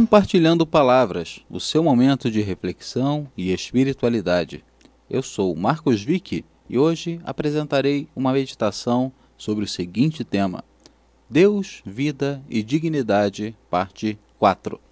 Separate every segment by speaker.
Speaker 1: Compartilhando Palavras, o seu momento de reflexão e espiritualidade. Eu sou Marcos Vick e hoje apresentarei uma meditação sobre o seguinte tema: Deus, Vida e Dignidade, parte 4.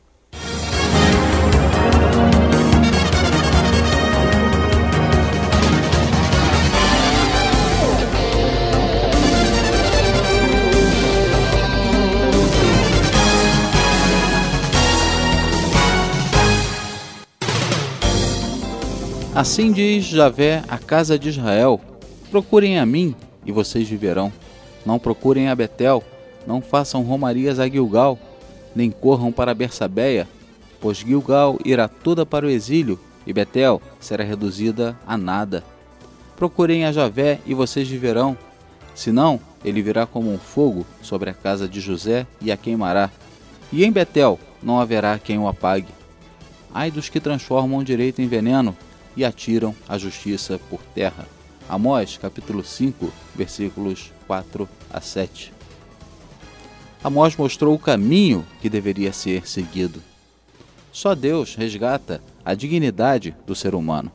Speaker 1: Assim diz Javé à casa de Israel: procurem a mim e vocês viverão. Não procurem a Betel, não façam romarias a Gilgal, nem corram para Bersabeia, pois Gilgal irá toda para o exílio e Betel será reduzida a nada. Procurem a Javé e vocês viverão, senão ele virá como um fogo sobre a casa de José e a queimará, e em Betel não haverá quem o apague. Ai dos que transformam o direito em veneno e atiram a justiça por terra. Amós, capítulo 5, versículos 4 a 7. Amós mostrou o caminho que deveria ser seguido. Só Deus resgata a dignidade do ser humano.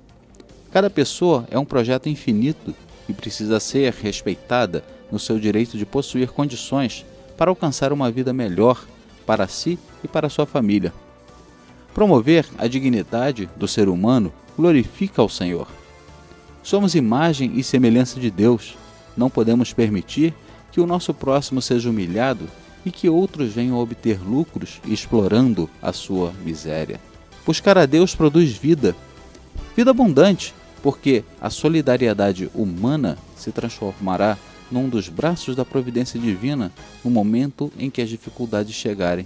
Speaker 1: Cada pessoa é um projeto infinito e precisa ser respeitada no seu direito de possuir condições para alcançar uma vida melhor para si e para sua família. Promover a dignidade do ser humano glorifica ao Senhor. Somos imagem e semelhança de Deus. Não podemos permitir que o nosso próximo seja humilhado e que outros venham a obter lucros explorando a sua miséria. Buscar a Deus produz vida, vida abundante, porque a solidariedade humana se transformará num dos braços da providência divina no momento em que as dificuldades chegarem.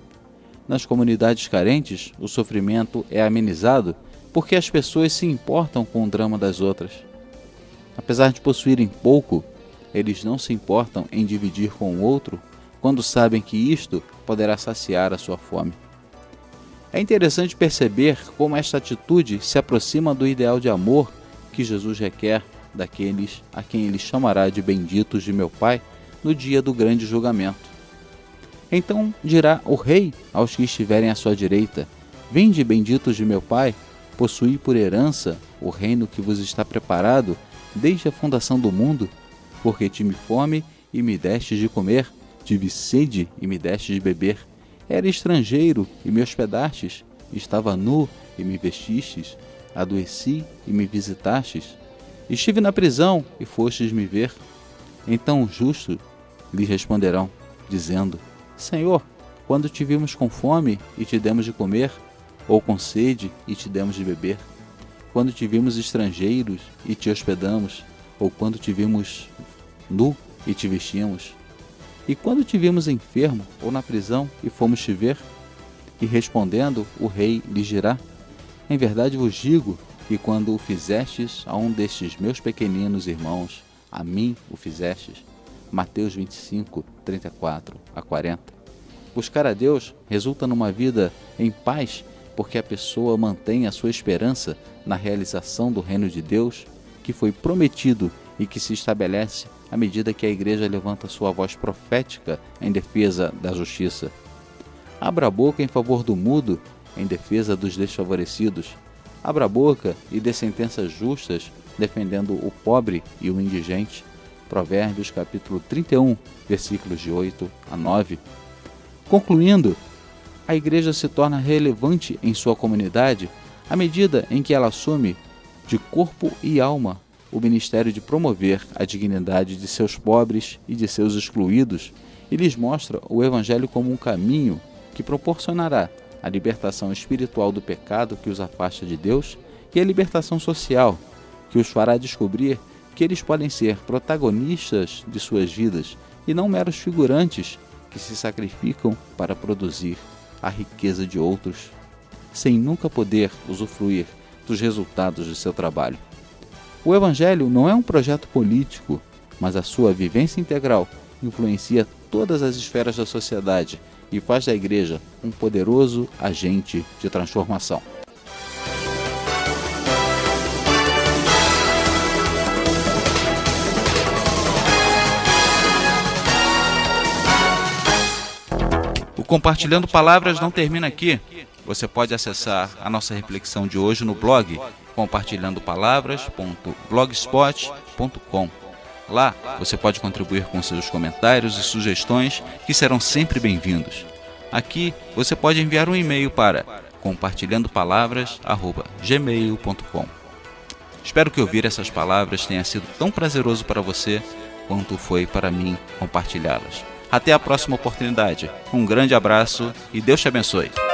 Speaker 1: Nas comunidades carentes, o sofrimento é amenizado porque as pessoas se importam com o drama das outras. Apesar de possuírem pouco, eles não se importam em dividir com o outro quando sabem que isto poderá saciar a sua fome. É interessante perceber como esta atitude se aproxima do ideal de amor que Jesus requer daqueles a quem ele chamará de benditos de meu Pai no dia do grande julgamento. Então dirá o rei aos que estiverem à sua direita: vinde, benditos de meu Pai, possuí por herança o reino que vos está preparado desde a fundação do mundo, porque tive fome e me destes de comer, tive sede e me destes de beber, era estrangeiro e me hospedastes, estava nu e me vestistes, adoeci e me visitastes, estive na prisão e fostes me ver. Então os justos lhe responderão, dizendo: Senhor, quando te vimos com fome e te demos de comer, ou com sede e te demos de beber? Quando te vimos estrangeiros e te hospedamos, ou quando te vimos nu e te vestimos? E quando te vimos enfermo ou na prisão e fomos te ver? E respondendo, o rei lhes dirá: em verdade vos digo que quando o fizestes a um destes meus pequeninos irmãos, a mim o fizestes. Mateus 25, 34 a 40. Buscar a Deus resulta numa vida em paz, porque a pessoa mantém a sua esperança na realização do reino de Deus, que foi prometido e que se estabelece à medida que a igreja levanta sua voz profética em defesa da justiça. Abra a boca em favor do mudo, em defesa dos desfavorecidos. Abra a boca e dê sentenças justas, defendendo o pobre e o indigente. Provérbios capítulo 31, versículos de 8 a 9. Concluindo, a igreja se torna relevante em sua comunidade à medida em que ela assume, de corpo e alma, o ministério de promover a dignidade de seus pobres e de seus excluídos e lhes mostra o Evangelho como um caminho que proporcionará a libertação espiritual do pecado que os afasta de Deus e a libertação social, que os fará descobrir que eles podem ser protagonistas de suas vidas e não meros figurantes que se sacrificam para produzir a riqueza de outros, sem nunca poder usufruir dos resultados de seu trabalho. O Evangelho não é um projeto político, mas a sua vivência integral influencia todas as esferas da sociedade e faz da igreja um poderoso agente de transformação. Compartilhando Palavras não termina aqui. Você pode acessar a nossa reflexão de hoje no blog compartilhandopalavras.blogspot.com. Lá você pode contribuir com seus comentários e sugestões, que serão sempre bem-vindos. Aqui você pode enviar um e-mail para compartilhandopalavras@gmail.com. Espero que ouvir essas palavras tenha sido tão prazeroso para você quanto foi para mim compartilhá-las. Até a próxima oportunidade. Um grande abraço e Deus te abençoe.